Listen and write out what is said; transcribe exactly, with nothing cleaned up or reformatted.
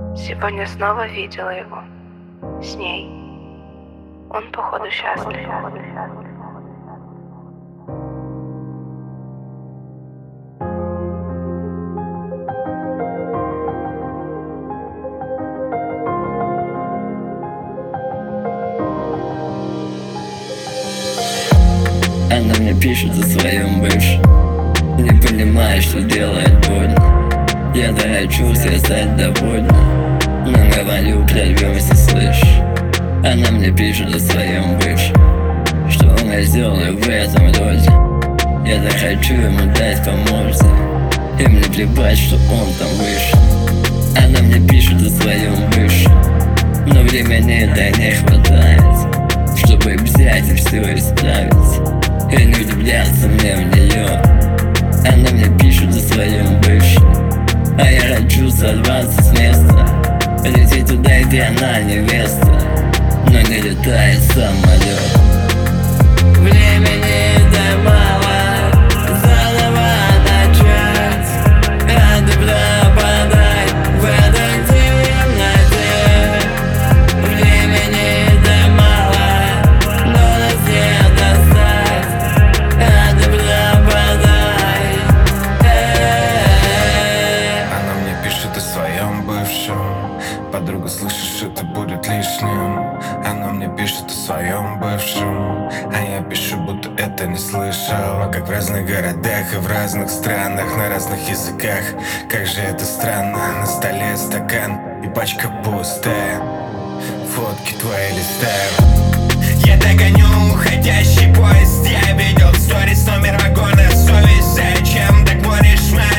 Сегодня снова видела его. С ней. Он, походу, счастлив. Она мне пишет о своем бывшем, не понимая, что делает больно. Я дорачусь, я стать довольна, но говорю, прорвемся, слышь. Она мне пишет о своем бывшем, что он я сделаю в этом роде. Я захочу ему дать по морде, и мне плевать, что он там выше. Она мне пишет о своем бывшем, но времени да не хватает, чтобы взять и все исправить и не влюбляться мне в нее. Она мне пишет о своем бывшем, а я хочу сорваться с места, лететь туда, где она невеста, но не летает самолет. Времени да мало, заново начать, рады пропадать в этой темноте. Времени да мало, но нас не достать, рады пропадать. Она мне пишет о своем бывшем, подруга, слышишь, это будет лишним. Она мне пишет о своем бывшем, а я пишу, будто это не слышал. Как в разных городах и в разных странах, на разных языках. Как же это странно, на столе стакан и пачка пустая, фотки твои листаю. Я догоню уходящий поезд, я видел в сторис номер вагона. Совесть, зачем так борешь моя